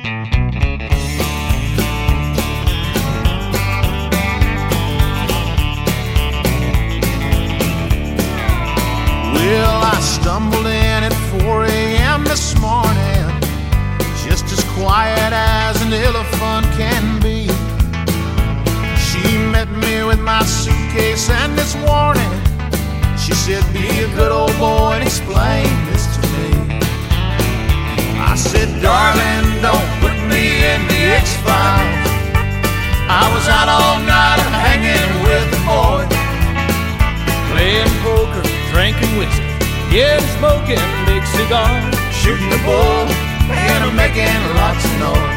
Well, I stumbled in at 4 a.m. this morning, just as quiet as an elephant can be. She met me with my suitcase and this warning. She said, be a good old boy and explain this to me. I said, darling, don't put me in the X-Files. I was out all night hanging with the boys, playing poker, drinking whiskey, yeah, smoking big cigars, shooting the bull, and making lots of noise.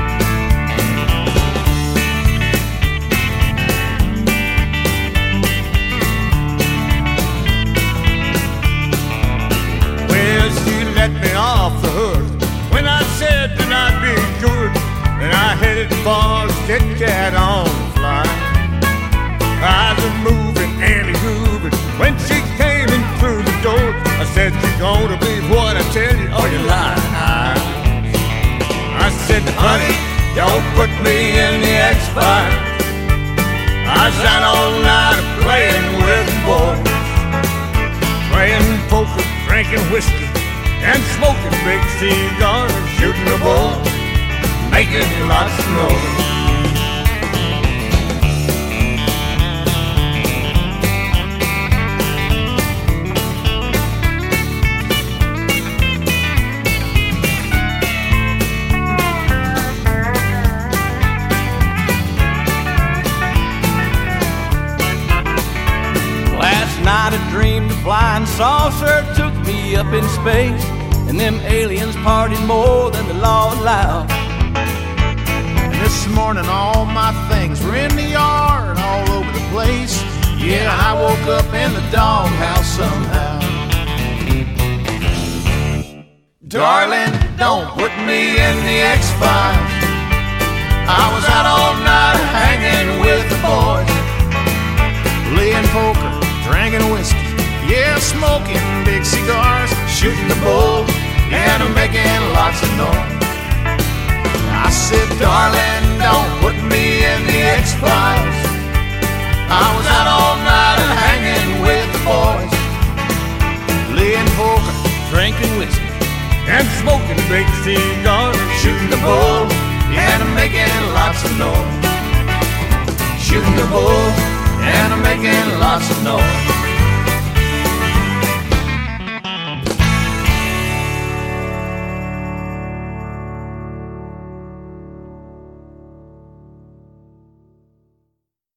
Well, she let me off the hook when I said that I'd be good, and I headed for Kit Kat on the fly. I was moving and grooving when she came in through the door. I said, you gonna believe what I tell you, or you lying? I said, honey, don't put me in the X-Files. I was out all night playing with the boys, playing poker, drinking whiskey, and smoking big cigars, shooting the bull, making lots of noise. Night I dreamed a flying saucer took me up in space, and them aliens partied more than the law allowed. And this morning all my things were in the yard, all over the place. Yeah, I woke up in the doghouse somehow. Darling, don't put me in the X-Files. I was out all night hanging with the boys, playing poker, drinking whiskey, yeah, smoking big cigars, shooting the bull, and making lots of noise. I said, darling, don't put me in the X-Files. I was out all night hanging with the boys, playing poker, drinking whiskey, and smoking big cigars, shooting the bull, and making lots of noise. Shooting the bull, and making lots of noise.